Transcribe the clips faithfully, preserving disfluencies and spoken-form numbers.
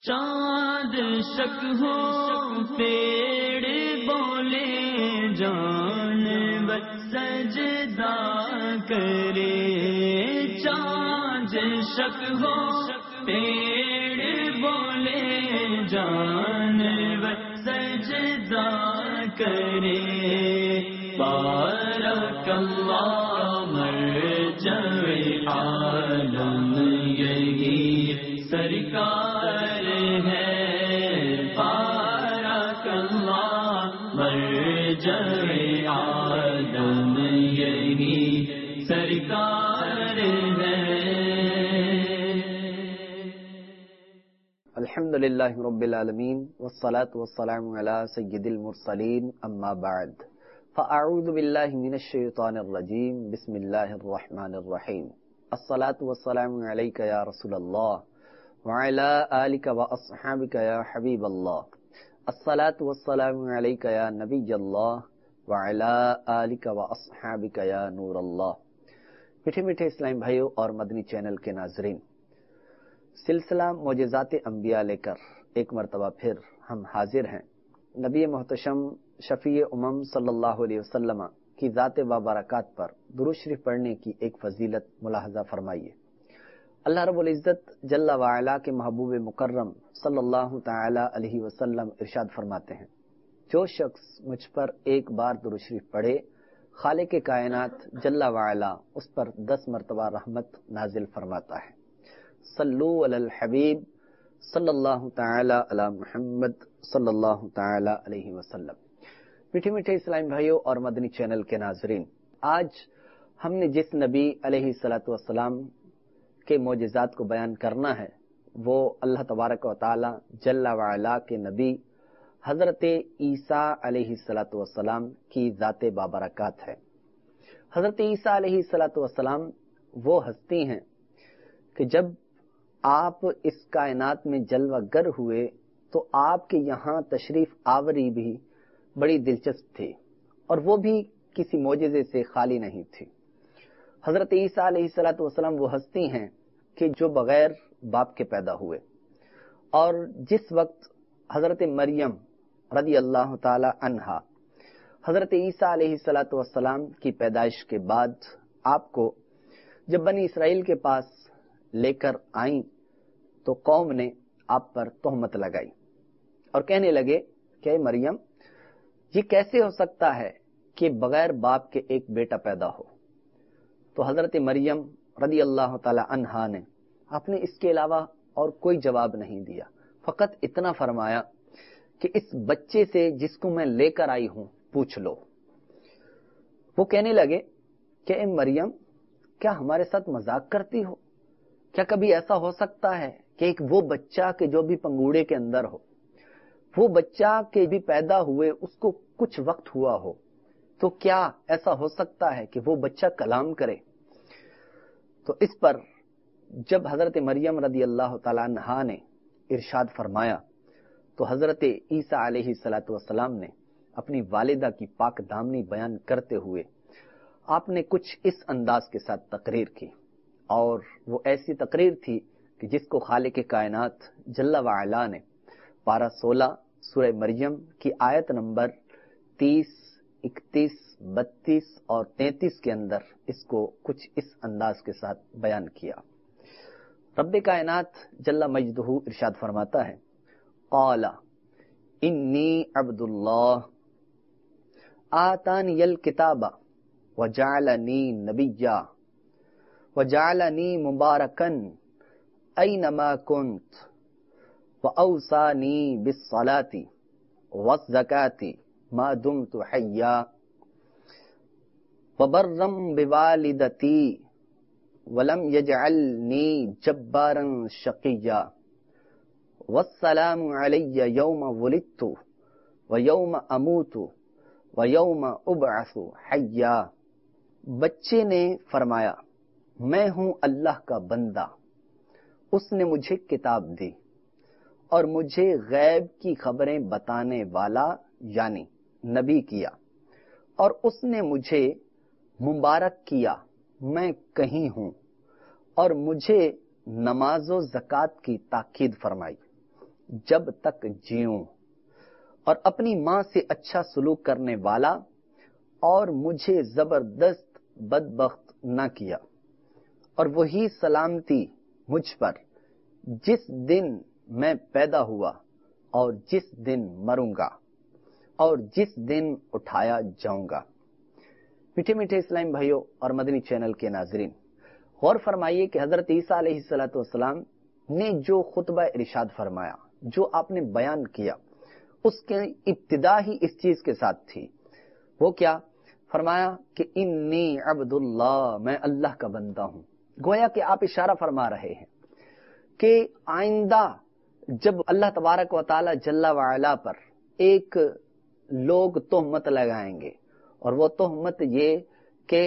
چاند شک ہو پیڑ بولے جانور سجدہ کرے، چاند شک ہو پیڑ بولے جانور سجدہ کرے، بارک اللہ مرجع عالم یہی سرکار ہے، بارک اللہ مرجع عالم یہی سرکار ہے۔ الحمدللہ رب العالمین والصلاة والسلام علی سید المرسلین، اما بعد فاعوذ باللہ من الشیطان الرجیم، بسم اللہ الرحمن الرحیم۔ الصلاة والسلام علیک یا رسول اللہ وعلی آلک واصحابک یا حبیب اللہ، الصلاة والسلام علیک یا نبی اللہ وعلی آلک واصحابک یا نور اللہ۔ میٹھے میٹھے اسلام بھائیوں اور مدنی چینل کے ناظرین، سلسلہ معجزات انبیاء لے کر ایک مرتبہ پھر ہم حاضر ہیں۔ نبی محتشم شفیع امم صلی اللہ علیہ وسلم کی ذات بابرکات پر درود شریف پڑھنے کی ایک فضیلت ملاحظہ فرمائیے۔ اللہ رب العزت جل وعلا کے محبوب مکرم صلی اللہ تعالی علیہ وسلم ارشاد فرماتے ہیں، جو شخص مجھ پر ایک بار درود شریف پڑھے، خالق کائنات جل وعلا اس پر دس مرتبہ رحمت نازل فرماتا ہے۔ صلو علی الحبیب صلی اللہ تعالی علی محمد صلی اللہ تعالی علیہ وسلم۔ میٹھے میٹھے اسلام بھائیوں اور مدنی چینل کے ناظرین، آج ہم نے جس نبی علیہ الصلوۃ والسلام کے معجزات کو بیان کرنا ہے وہ اللہ تبارک و تعالی جل وعلا کے نبی حضرت عیسیٰ علیہ الصلوۃ والسلام کی ذات بابرکات ہے۔ حضرت عیسیٰ علیہ الصلوۃ والسلام وہ ہستی ہیں کہ جب آپ اس کائنات میں جلوہ گر ہوئے تو آپ کے یہاں تشریف آوری بھی بڑی دلچسپ تھی، اور وہ بھی کسی معجزے سے خالی نہیں تھی۔ حضرت عیسیٰ علیہ الصلوۃ والسلام وہ ہستی ہیں کہ جو بغیر باپ کے پیدا ہوئے، اور جس وقت حضرت مریم رضی اللہ تعالی عنہا حضرت عیسیٰ علیہ الصلوۃ والسلام کی پیدائش کے بعد آپ کو جب بنی اسرائیل کے پاس لے کر آئیں تو قوم نے آپ پر تہمت لگائی اور کہنے لگے کہ اے مریم، یہ کیسے ہو سکتا ہے کہ بغیر باپ کے ایک بیٹا پیدا ہو؟ تو حضرت مریم رضی اللہ تعالی عنہا نے آپ نے اس کے علاوہ اور کوئی جواب نہیں دیا، فقط اتنا فرمایا کہ اس بچے سے جس کو میں لے کر آئی ہوں پوچھ لو۔ وہ کہنے لگے کہ اے مریم، کیا ہمارے ساتھ مذاق کرتی ہو؟ کیا کبھی ایسا ہو سکتا ہے کہ ایک وہ بچہ کہ جو بھی پنگوڑے کے اندر ہو، وہ بچہ کے بھی پیدا ہوئے اس کو کچھ وقت ہوا ہو، تو کیا ایسا ہو سکتا ہے کہ وہ بچہ کلام کرے؟ تو اس پر جب حضرت مریم رضی اللہ تعالیٰ عنہا نے ارشاد فرمایا تو حضرت عیسیٰ علیہ الصلوۃ والسلام نے اپنی والدہ کی پاک دامنی بیان کرتے ہوئے آپ نے کچھ اس انداز کے ساتھ تقریر کی، اور وہ ایسی تقریر تھی کہ جس کو خالق کائنات جل وعلا نے پارہ سولہ سورہ مریم کی آیت نمبر تیس، اکتیس، بتیس اور تینتیس کے اندر اس کو کچھ اس انداز کے ساتھ بیان کیا۔ رب کائنات جل مجدہ ارشاد فرماتا ہے، قال انی عبد اللہ آتانی الکتاب وجعلنی نبیا وجعلنی مبارکا اینما کنت وأوصانی بالصلاة والزکاة ما دمت حیا وبرا بوالدتی ولم یجعلنی جبارا شقیا والسلام علی یوم ولدت ویوم اموت ویوم ابعث حیا۔ بچے نے فرمایا، میں ہوں اللہ کا بندہ، اس نے مجھے کتاب دی اور مجھے غیب کی خبریں بتانے والا یعنی نبی کیا، اور اس نے مجھے مبارک کیا، میں کہیں ہوں، اور مجھے نماز و زکوٰۃ کی تاکید فرمائی۔ جب تک جیوں، اور اپنی ماں سے اچھا سلوک کرنے والا اور مجھے زبردست بدبخت نہ کیا، اور وہی سلامتی مجھ پر جس دن میں پیدا ہوا اور جس دن مروں گا اور جس دن اٹھایا جاؤں گا۔ میٹھے میٹھے اسلام بھائیوں اور مدنی چینل کے ناظرین، غور فرمائیے کہ حضرت عیسیٰ علیہ الصلوۃ والسلام نے جو خطبہ ارشاد فرمایا، جو آپ نے بیان کیا، اس کے ابتدا ہی اس چیز کے ساتھ تھی۔ وہ کیا فرمایا کہ انی عبد اللہ، میں اللہ کا بندہ ہوں۔ گویا کہ آپ اشارہ فرما رہے ہیں کہ آئندہ جب اللہ تبارک و تعالی جل وعلا پر ایک لوگ تہمت لگائیں گے، اور وہ تہمت یہ کہ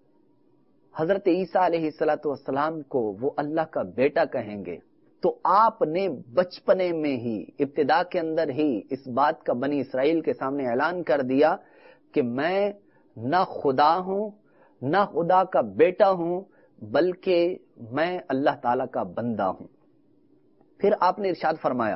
حضرت عیسیٰ علیہ الصلوۃ والسلام کو وہ اللہ کا بیٹا کہیں گے، تو آپ نے بچپنے میں ہی، ابتدا کے اندر ہی اس بات کا بنی اسرائیل کے سامنے اعلان کر دیا کہ میں نہ خدا ہوں، نہ خدا کا بیٹا ہوں، بلکہ میں اللہ تعالی کا بندہ ہوں۔ پھر آپ نے ارشاد فرمایا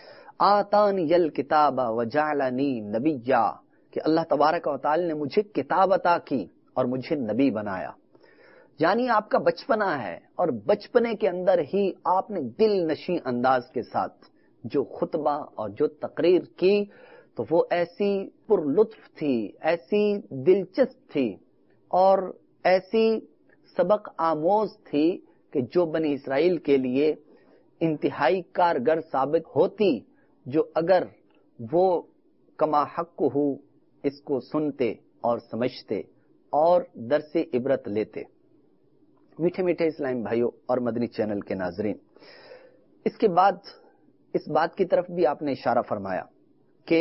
آتانی الکتاب وجعلنی نبیا، کہ اللہ تبارک و تعالی نے مجھے کتاب عطا کی اور مجھے نبی بنایا۔ یعنی آپ کا بچپنا ہے، اور بچپنے کے اندر ہی آپ نے دل نشیں انداز کے ساتھ جو خطبہ اور جو تقریر کی، تو وہ ایسی پر لطف تھی، ایسی دلچسپ تھی، اور ایسی سبق آموز تھی کہ جو بنی اسرائیل کے لیے انتہائی کارگر ثابت ہوتی، جو اگر وہ کما حق ہو اس کو سنتے اور سمجھتے اور درس عبرت لیتے۔ میٹھے میٹھے اسلام بھائیوں اور مدنی چینل کے ناظرین، اس کے بعد اس بات کی طرف بھی آپ نے اشارہ فرمایا کہ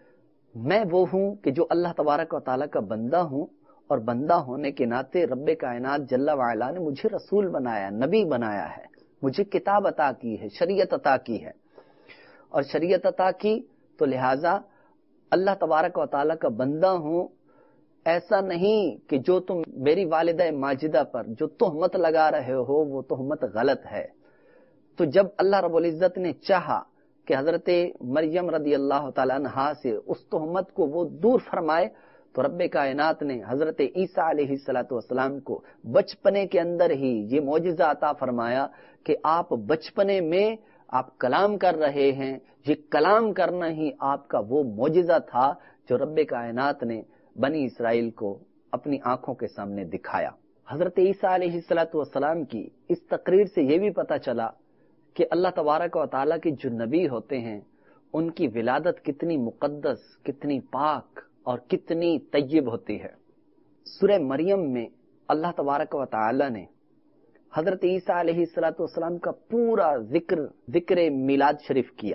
میں وہ ہوں کہ جو اللہ تبارک و تعالیٰ کا بندہ ہوں، اور بندہ ہونے کے ناطے رب کائنات جل وعلا نے مجھے رسول بنایا، نبی بنایا ہے، مجھے کتاب عطا کی ہے، شریعت عطا کی ہے، اور شریعت عطا کی تو لہٰذا اللہ تبارک و تعالیٰ کا بندہ ہوں۔ ایسا نہیں کہ جو تم میری والدہ ماجدہ پر جو تہمت لگا رہے ہو وہ تہمت غلط ہے۔ تو جب اللہ رب العزت نے چاہا کہ حضرت مریم رضی اللہ تعالیٰ عنہا سے اس تہمت کو وہ دور فرمائے، تو رب کائنات نے حضرت عیسیٰ علیہ الصلوۃ والسلام کو بچپنے کے اندر ہی یہ معجزہ عطا فرمایا کہ آپ بچپنے میں آپ کلام کر رہے ہیں۔ یہ کلام کرنا ہی آپ کا وہ معجزہ تھا جو رب کائنات نے بنی اسرائیل کو اپنی آنکھوں کے سامنے دکھایا۔ حضرت عیسیٰ علیہ الصلوۃ والسلام کی اس تقریر سے یہ بھی پتہ چلا کہ اللہ تبارک و تعالیٰ کے جو نبی ہوتے ہیں ان کی ولادت کتنی مقدس، کتنی پاک اور کتنی طیب ہوتی ہے۔ سورہ مریم میں اللہ تبارک و تعالیٰ نے حضرت عیسیٰ علیہ الصلوۃ والسلام کا پورا ذکر ذکر میلاد شریف کیا،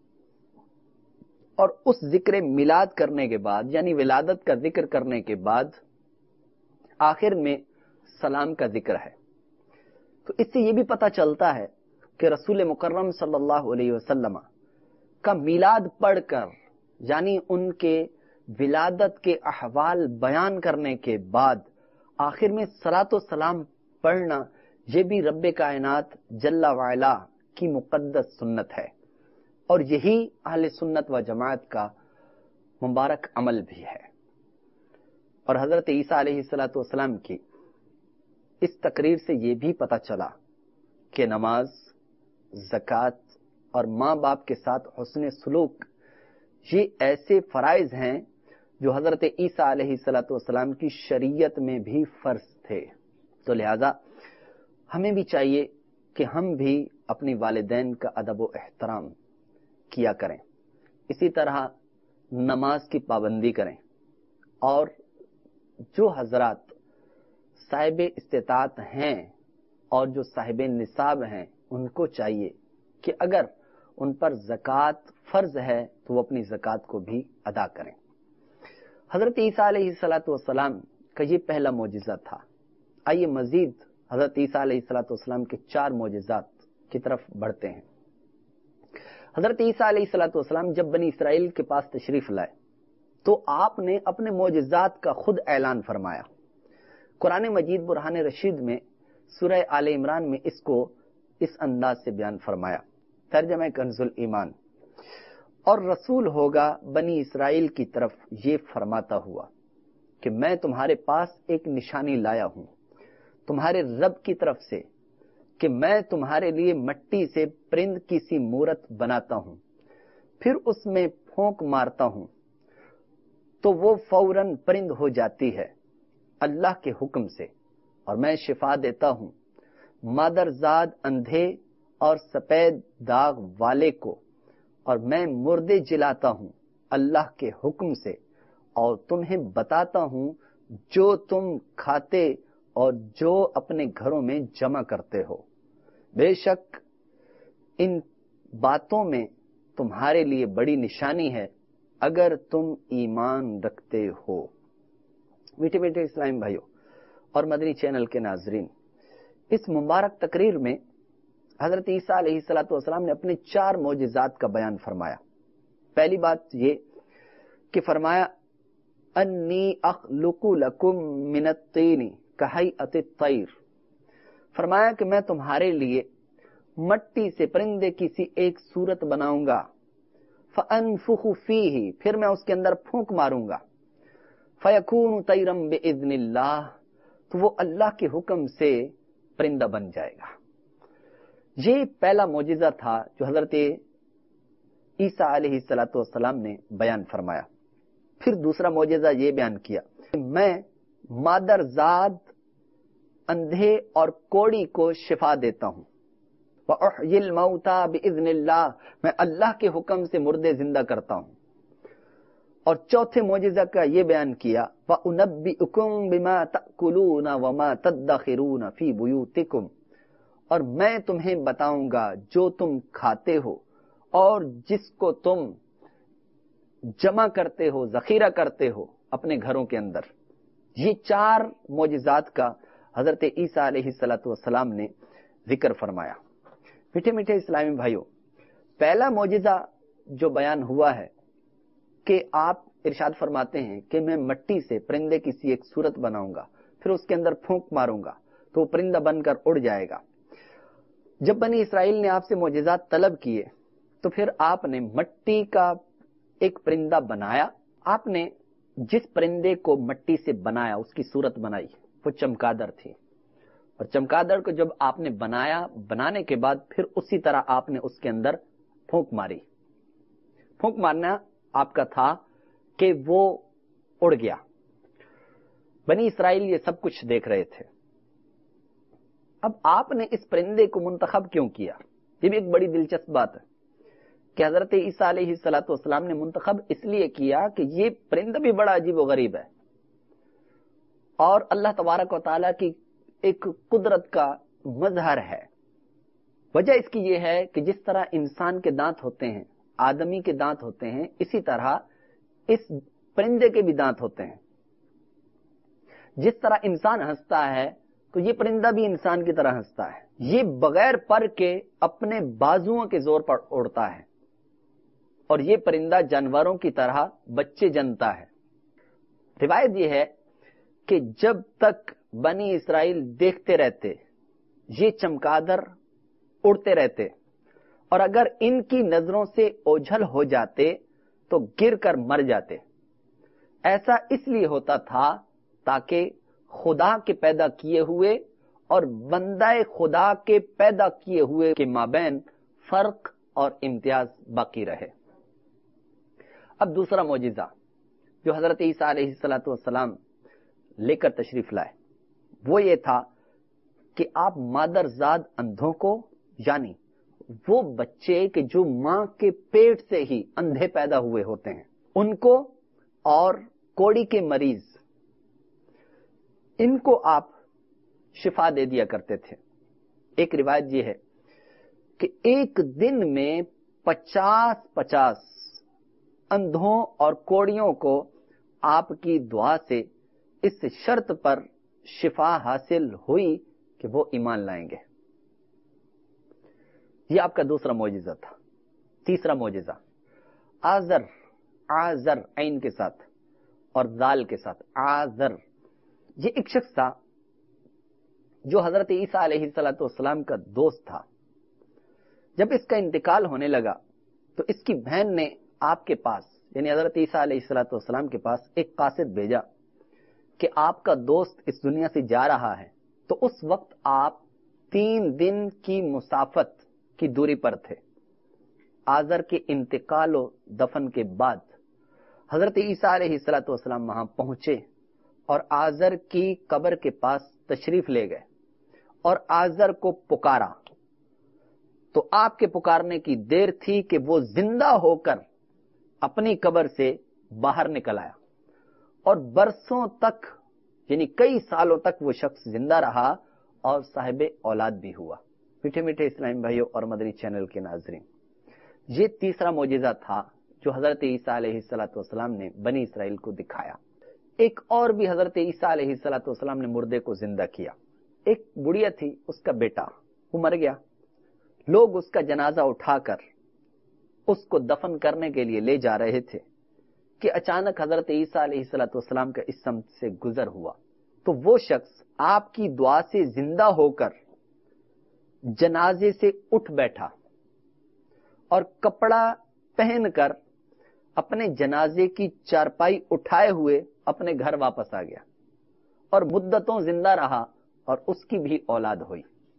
اور اس ذکر میلاد کرنے کے بعد، یعنی ولادت کا ذکر کرنے کے بعد آخر میں سلام کا ذکر ہے۔ تو اس سے یہ بھی پتہ چلتا ہے کہ رسول مکرم صلی اللہ علیہ وسلم کا میلاد پڑھ کر، یعنی ان کے ولادت کے احوال بیان کرنے کے بعد آخر میں صلاۃ و سلام پڑھنا، یہ بھی رب کائنات جل وعلا کی مقدس سنت ہے، اور یہی اہل سنت و جماعت کا مبارک عمل بھی ہے۔ اور حضرت عیسیٰ علیہ الصلوۃ والسلام کی اس تقریر سے یہ بھی پتہ چلا کہ نماز، زکوٰۃ اور ماں باپ کے ساتھ حسن سلوک یہ ایسے فرائض ہیں جو حضرت عیسیٰ علیہ الصلوۃ والسلام کی شریعت میں بھی فرض تھے۔ تو لہذا ہمیں بھی چاہیے کہ ہم بھی اپنی والدین کا ادب و احترام کیا کریں، اسی طرح نماز کی پابندی کریں، اور جو حضرات صاحب استطاعت ہیں اور جو صاحب نصاب ہیں ان کو چاہیے کہ اگر ان پر زکوٰۃ فرض ہے تو وہ اپنی زکوٰۃ کو بھی ادا کریں۔ حضرت عیسیٰ علیہ الصلوۃ والسلام کا یہ پہلا معجزہ تھا۔ آئیے مزید حضرت عیسیٰ علیہ الصلوۃ والسلام کے چار معجزات کی طرف بڑھتے ہیں۔ حضرت عیسیٰ علیہ الصلوۃ والسلام جب بنی اسرائیل کے پاس تشریف لائے تو آپ نے اپنے معجزات کا خود اعلان فرمایا۔ قرآن مجید برہان رشید میں سورہ آل عمران میں اس کو اس انداز سے بیان فرمایا۔ ترجمہ کنز الایمان، اور رسول ہوگا بنی اسرائیل کی طرف یہ فرماتا ہوا کہ میں تمہارے پاس ایک نشانی لایا ہوں تمہارے رب کی طرف سے کہ میں تمہارے لیے مٹی سے پرند کی سی مورت بناتا ہوں، پھر اس میں پھونک مارتا ہوں تو وہ فوراً پرند ہو جاتی ہے اللہ کے حکم سے، اور میں شفا دیتا ہوں مادرزاد اندھے اور سفید داغ والے کو، اور میں مردے جلاتا ہوں اللہ کے حکم سے، اور تمہیں بتاتا ہوں جو تم کھاتے اور جو اپنے گھروں میں جمع کرتے ہو، بے شک ان باتوں میں تمہارے لیے بڑی نشانی ہے اگر تم ایمان رکھتے ہو۔ میٹھے میٹھے اسلام بھائیوں اور مدنی چینل کے ناظرین، اس مبارک تقریر میں حضرت عیسیٰ علیہ الصلوۃ والسلام نے اپنے چار معجزات کا بیان فرمایا۔ پہلی بات یہ کہ فرمایا انی اخلق لکم من الطین کہیئۃ الطیر، فرمایا کہ میں تمہارے لیے مٹی سے پرندے کی سی ایک صورت بناؤں گا، فانفخ فیہ، پھر میں اس کے اندر پھونک ماروں گا، فیکون طیرا باذن اللہ، تو وہ اللہ کے حکم سے پرندہ بن جائے گا۔ یہ پہلا معجزہ تھا جو حضرت عیسیٰ علیہ الصلوۃ والسلام نے بیان فرمایا۔ پھر دوسرا معجزہ یہ بیان کیا کہ میں مادرزاد اندھے اور کوڑی کو شفا دیتا ہوں، وَأُحْيِي الْمَوْتَى بِإِذْنِ اللَّهِ، میں اللہ کے حکم سے مردے زندہ کرتا ہوں۔ اور چوتھے معجزہ کا یہ بیان کیا وَأُنَبِّئُكُم بِمَا تَأْكُلُونَ وَمَا تَدَّخِرُونَ فِي بُيُوتِكُمْ، اور میں تمہیں بتاؤں گا جو تم کھاتے ہو اور جس کو تم جمع کرتے ہو، ذخیرہ کرتے ہو اپنے گھروں کے اندر۔ یہ چار معجزات کا حضرت عیسیٰ علیہ الصلوۃ والسلام نے ذکر فرمایا۔ میٹھے میٹھے اسلامی بھائیوں، پہلا معجزہ جو بیان ہوا ہے کہ آپ ارشاد فرماتے ہیں کہ میں مٹی سے پرندے کی سی ایک صورت بناؤں گا، پھر اس کے اندر پھونک ماروں گا تو وہ پرندہ بن کر اڑ جائے گا۔ جب بنی اسرائیل نے آپ سے معجزات طلب کیے تو پھر آپ نے مٹی کا ایک پرندہ بنایا۔ آپ نے جس پرندے کو مٹی سے بنایا، اس کی صورت بنائی، وہ چمگادڑ تھی، اور چمگادڑ کو جب آپ نے بنایا، بنانے کے بعد پھر اسی طرح آپ نے اس کے اندر پھونک ماری۔ پھونک مارنا آپ کا تھا کہ وہ اڑ گیا۔ بنی اسرائیل یہ سب کچھ دیکھ رہے تھے۔ اب آپ نے اس پرندے کو منتخب کیوں کیا؟ یہ بھی ایک بڑی دلچسپ بات ہے کہ حضرت عیسیٰ علیہ الصلوۃ والسلام نے منتخب اس لیے کیا کہ یہ پرندہ بھی بڑا عجیب و غریب ہے، اور اللہ تبارک و تعالیٰ کی ایک قدرت کا مظہر ہے۔ وجہ اس کی یہ ہے کہ جس طرح انسان کے دانت ہوتے ہیں، آدمی کے دانت ہوتے ہیں، اسی طرح اس پرندے کے بھی دانت ہوتے ہیں۔ جس طرح انسان ہنستا ہے تو یہ پرندہ بھی انسان کی طرح ہنستا ہے۔ یہ بغیر پر کے اپنے بازوؤں کے زور پر اڑتا ہے، اور یہ پرندہ جانوروں کی طرح بچے جنتا ہے۔ روایت یہ ہے کہ جب تک بنی اسرائیل دیکھتے رہتے یہ چمگادڑ اڑتے رہتے، اور اگر ان کی نظروں سے اوجھل ہو جاتے تو گر کر مر جاتے۔ ایسا اس لیے ہوتا تھا تاکہ خدا کے پیدا کیے ہوئے اور بندہ خدا کے پیدا کیے ہوئے کے مابین فرق اور امتیاز باقی رہے۔ اب دوسرا معجزہ جو حضرت عیسیٰ علیہ الصلوۃ والسلام لے کر تشریف لائے وہ یہ تھا کہ آپ مادرزاد اندھوں کو، یعنی وہ بچے کہ جو ماں کے پیٹ سے ہی اندھے پیدا ہوئے ہوتے ہیں، ان کو، اور کوڑی کے مریض، ان کو آپ شفا دے دیا کرتے تھے۔ ایک روایت یہ ہے کہ ایک دن میں پچاس پچاس اندھوں اور کوڑیوں کو آپ کی دعا سے اس شرط پر شفا حاصل ہوئی کہ وہ ایمان لائیں گے۔ یہ آپ کا دوسرا معجزہ تھا۔ تیسرا معجزہ آزر، آزر عین کے ساتھ اور ذال کے ساتھ، آزر، یہ ایک شخص تھا جو حضرت عیسیٰ علیہ الصلوۃ والسلام کا دوست تھا۔ جب اس کا انتقال ہونے لگا تو اس کی بہن نے آپ کے پاس یعنی حضرت عیسیٰ علیہ الصلوۃ والسلام کے پاس ایک قاصد بھیجا کہ آپ کا دوست اس دنیا سے جا رہا ہے، تو اس وقت آپ تین دن کی مسافت کی دوری پر تھے۔ آذر کے انتقال و دفن کے بعد حضرت عیسیٰ علیہ الصلوۃ والسلام وہاں پہنچے اور آذر کی قبر کے پاس تشریف لے گئے اور آذر کو پکارا، تو آپ کے پکارنے کی دیر تھی کہ وہ زندہ ہو کر اپنی قبر سے باہر نکل آیا، اور برسوں تک یعنی کئی سالوں تک وہ شخص زندہ رہا اور صاحب اولاد بھی ہوا۔ میٹھے میٹھے اسلامی بھائیوں اور مدنی چینل کے ناظرین، یہ تیسرا معجزہ تھا جو حضرت عیسیٰ علیہ الصلوۃ والسلام نے بنی اسرائیل کو دکھایا۔ ایک اور بھی حضرت عیسیٰ علیہ الصلوۃ والسلام نے مردے کو زندہ کیا۔ ایک بڑھیا تھی، اس کا بیٹا وہ مر گیا، لوگ اس کا جنازہ اٹھا کر اس کو دفن کرنے کے لیے لے جا رہے تھے کہ اچانک حضرت عیسیٰ علیہ الصلوۃ والسلام کا اس سمت سے گزر ہوا، تو وہ شخص آپ کی دعا سے زندہ ہو کر جنازے سے اٹھ بیٹھا اور کپڑا پہن کر اپنے جنازے کی چارپائی اٹھائے ہوئے اپنے گھر واپس آ گیا اور مدتوں زندہ رہا اور اس کی بھی اولاد ہوئی۔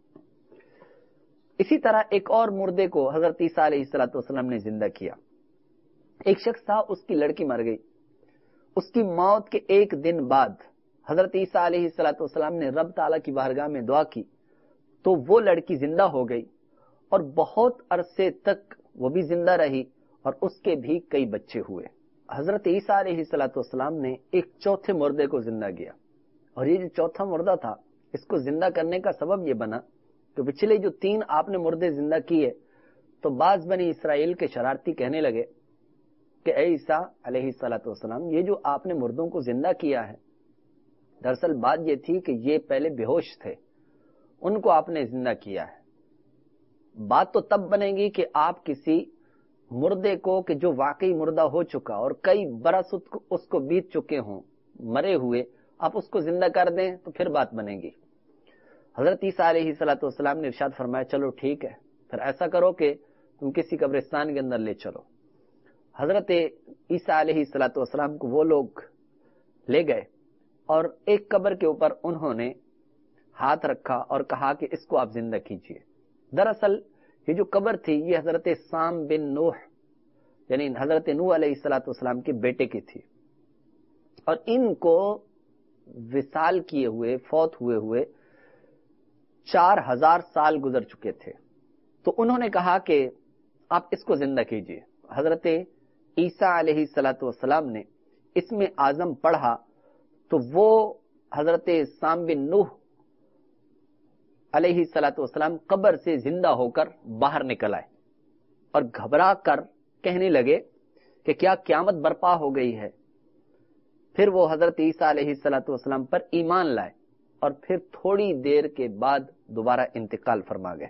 اسی طرح ایک اور مردے کو حضرت عیسیٰ علیہ الصلوۃ والسلام نے زندہ کیا۔ ایک شخص تھا، اس کی لڑکی مر گئی، اس کی موت کے ایک دن بعد حضرت عیسیٰ علیہ الصلوۃ والسلام نے رب تعالیٰ کی بارگاہ میں دعا کی تو وہ لڑکی زندہ ہو گئی اور بہت عرصے تک وہ بھی زندہ رہی اور اس کے بھی کئی بچے ہوئے۔ حضرت عیسیٰ علیہ الصلوۃ والسلام نے ایک چوتھے مردے کو زندہ کیا، اور یہ جو چوتھا مردہ تھا اس کو زندہ کرنے کا سبب یہ بنا کہ پچھلے جو تین آپ نے مردے زندہ کیے تو بعض بنی اسرائیل کے شرارتی کہنے لگے کہ اے عیسیٰ علیہ الصلوۃ والسلام، یہ جو آپ نے مردوں کو زندہ کیا ہے، دراصل بات یہ تھی کہ یہ پہلے بے ہوش تھے، ان کو آپ نے زندہ کیا ہے۔ بات تو تب بنے گی کہ آپ کسی مردے کو کہ جو واقعی مردہ ہو چکا اور کئی برس اس کو بیت چکے ہوں مرے ہوئے، آپ اس کو زندہ کر دیں تو پھر بات بنے گی۔ حضرت عیسیٰ علیہ الصلوۃ والسلام نے ارشاد فرمایا چلو ٹھیک ہے، پھر ایسا کرو کہ تم کسی قبرستان کے اندر لے چلو۔ حضرت عیسیٰ علیہ الصلوۃ والسلام کو وہ لوگ لے گئے اور ایک قبر کے اوپر انہوں نے ہاتھ رکھا اور کہا کہ اس کو آپ زندہ کیجئے۔ دراصل یہ جو قبر تھی یہ حضرت سام بن نوح یعنی حضرت نوح علیہ الصلوۃ والسلام کے بیٹے کی تھی، اور ان کو وصال کیے ہوئے فوت ہوئے ہوئے چار ہزار سال گزر چکے تھے، تو انہوں نے کہا کہ آپ اس کو زندہ کیجئے۔ حضرت عیسیٰ علیہ الصلوۃ والسلام نے اس میں اعظم پڑھا تو وہ حضرت سام بن نوح علیہ الصلوۃ والسلام قبر سے زندہ ہو کر باہر نکل آئے اور گھبرا کر کہنے لگے کہ کیا قیامت برپا ہو گئی ہے؟ پھر وہ حضرت عیسیٰ علیہ الصلوۃ والسلام پر ایمان لائے اور پھر تھوڑی دیر کے بعد دوبارہ انتقال فرما گئے۔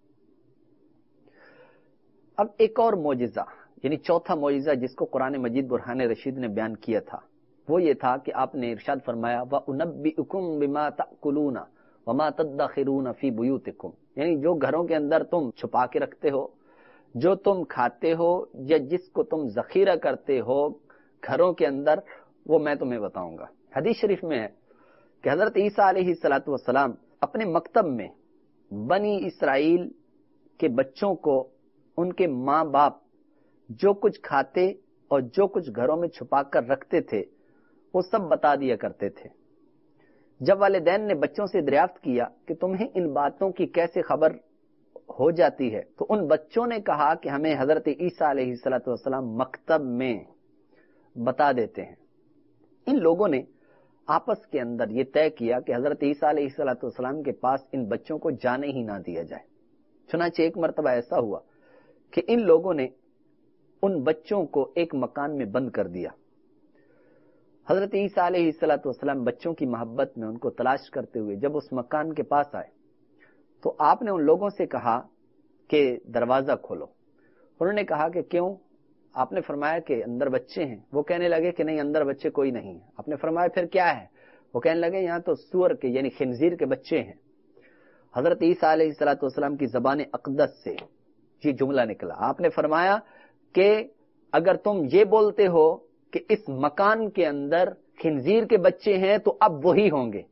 اب ایک اور معجزہ یعنی چوتھا معجزہ جس کو قرآن مجید برہان رشید نے بیان کیا تھا وہ یہ تھا کہ آپ نے ارشاد فرمایا وَأُنَبِّئُكُم بِمَا تَأْكُلُونَ وَمَا تَدَّخِرُونَ فِي بُيُوتِكُم، یعنی جو گھروں کے اندر تم چھپا کے رکھتے ہو، جو تم کھاتے ہو یا جس کو تم ذخیرہ کرتے ہو گھروں کے اندر، وہ میں تمہیں بتاؤں گا۔ حدیث شریف میں ہے کہ حضرت عیسیٰ علیہ الصلوۃ والسلام اپنے مکتب میں بنی اسرائیل کے بچوں کو ان کے ماں باپ جو کچھ کھاتے اور جو کچھ گھروں میں چھپا کر رکھتے تھے وہ سب بتا دیا کرتے تھے۔ جب والدین نے بچوں سے دریافت کیا کہ تمہیں ان باتوں کی کیسے خبر ہو جاتی ہے تو ان بچوں نے کہا کہ ہمیں حضرت عیسیٰ علیہ الصلوۃ والسلام مکتب میں بتا دیتے ہیں۔ ان لوگوں نے آپس کے اندر یہ طے کیا کہ حضرت عیسیٰ علیہ الصلوۃ والسلام کے پاس ان بچوں کو جانے ہی نہ دیا جائے۔ چنانچہ ایک مرتبہ ایسا ہوا کہ ان لوگوں نے ان بچوں کو ایک مکان میں بند کر دیا۔ حضرت عیسیٰ علیہ الصلوۃ والسلام بچوں کی محبت میں ان کو تلاش کرتے ہوئے جب اس مکان کے پاس آئے تو آپ نے ان لوگوں سے کہا کہ دروازہ کھولو۔ انہوں نے کہا کہ کیوں؟ آپ نے فرمایا کہ اندر بچے ہیں۔ وہ کہنے لگے کہ نہیں، اندر بچے کوئی نہیں ہے۔ آپ نے فرمایا پھر کیا ہے؟ وہ کہنے لگے یہاں تو سور کے یعنی خنزیر کے بچے ہیں۔ حضرت عیسیٰ علیہ الصلوۃ والسلام کی زبان اقدس سے یہ جملہ نکلا، آپ نے فرمایا کہ اگر تم یہ بولتے ہو کہ اس مکان کے اندر خنزیر کے بچے ہیں تو اب وہی ہوں گے.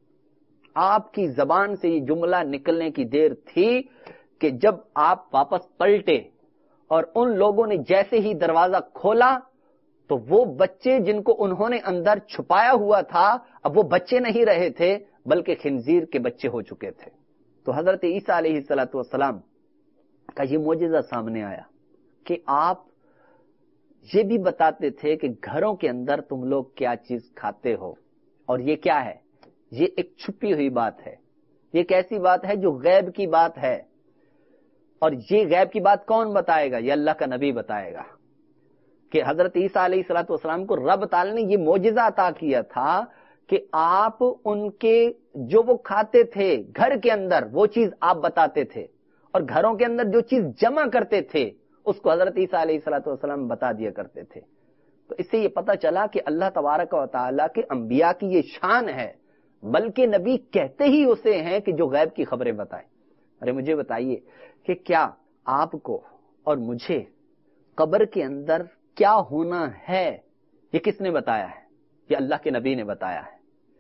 آپ کی زبان سے یہ جملہ نکلنے کی دیر تھی کہ جب آپ واپس پلٹے اور ان لوگوں نے جیسے ہی دروازہ کھولا تو وہ بچے جن کو انہوں نے اندر چھپایا ہوا تھا اب وہ بچے نہیں رہے تھے بلکہ خنزیر کے بچے ہو چکے تھے. تو حضرت عیسیٰ علیہ الصلوۃ والسلام کا یہ معجزہ سامنے آیا کہ آپ یہ بھی بتاتے تھے کہ گھروں کے اندر تم لوگ کیا چیز کھاتے ہو، اور یہ کیا ہے؟ یہ ایک چھپی ہوئی بات ہے. یہ ایک ایسی بات ہے جو غیب کی بات ہے، اور یہ غیب کی بات کون بتائے گا؟ یہ اللہ کا نبی بتائے گا. کہ حضرت عیسیٰ علیہ الصلوۃ والسلام کو رب تعالی نے یہ معجزہ عطا کیا تھا کہ آپ ان کے جو وہ کھاتے تھے گھر کے اندر وہ چیز آپ بتاتے تھے، اور گھروں کے اندر جو چیز جمع کرتے تھے اس کو حضرت عیسیٰ علیہ الصلوۃ والسلام بتا دیا کرتے تھے. تو اس سے یہ پتہ چلا کہ اللہ تبارک و تعالیٰ کے انبیاء کی یہ شان ہے، بلکہ نبی کہتے ہی اسے ہیں کہ جو غیب کی خبریں بتائیں. ارے مجھے بتائیے کہ کیا آپ کو اور مجھے قبر کے اندر کیا ہونا ہے یہ کس نے بتایا ہے؟ یہ اللہ کے نبی نے بتایا ہے.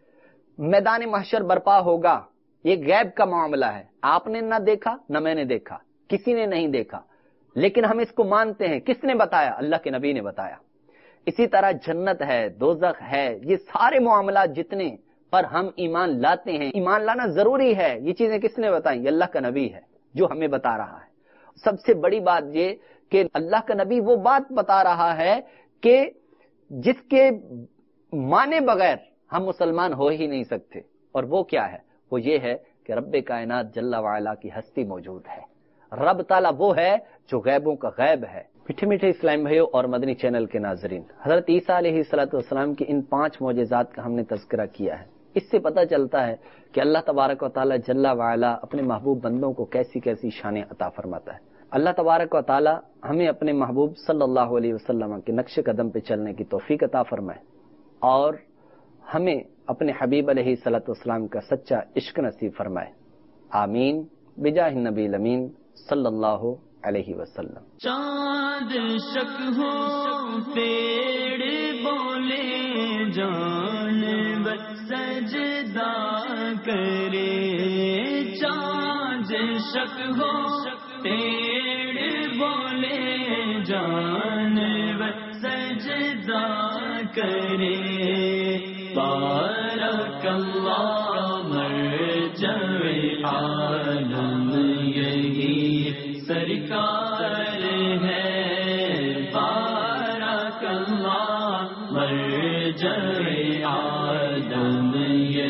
میدان محشر برپا ہوگا، یہ غیب کا معاملہ ہے. آپ نے نہ دیکھا نہ میں نے دیکھا، کسی نے نہیں دیکھا، لیکن ہم اس کو مانتے ہیں. کس نے بتایا؟ اللہ کے نبی نے بتایا. اسی طرح جنت ہے، دوزخ ہے، یہ سارے معاملات جتنے پر ہم ایمان لاتے ہیں، ایمان لانا ضروری ہے. یہ چیزیں کس نے بتائیں؟ یہ اللہ کا نبی ہے جو ہمیں بتا رہا ہے. سب سے بڑی بات یہ کہ اللہ کا نبی وہ بات بتا رہا ہے کہ جس کے مانے بغیر ہم مسلمان ہو ہی نہیں سکتے، اور وہ کیا ہے؟ وہ یہ ہے کہ رب کائنات جل وعلا کی ہستی موجود ہے. رب تعالیٰ وہ ہے جو غیبوں کا غیب ہے. میٹھے میٹھے اسلام بھائیوں اور مدنی چینل کے ناظرین، حضرت عیسیٰ علیہ الصلوۃ والسلام کی ان پانچ معجزات کا ہم نے تذکرہ کیا ہے. اس سے پتہ چلتا ہے کہ اللہ تبارک و تعالیٰ جل وعلا اپنے محبوب بندوں کو کیسی کیسی شانیں عطا فرماتا ہے. اللہ تبارک و تعالیٰ ہمیں اپنے محبوب صلی اللہ علیہ وسلم کے نقش قدم پہ چلنے کی توفیق عطا فرمائے، اور ہمیں اپنے حبیب علیہ الصلوۃ والسلام کا سچا عشق نصیب فرمائے. آمین بجاہ النبی الامین صلی اللہ علیہ وسلم. چاند شک ہو پیڑ بولے جانور سجدہ کرے، چاند شک ہو پیڑ بولے جانور سجدہ کرے. بارک اللہ مرجع عالم یہی سرکار ہے. بارک اللہ مرجع عالم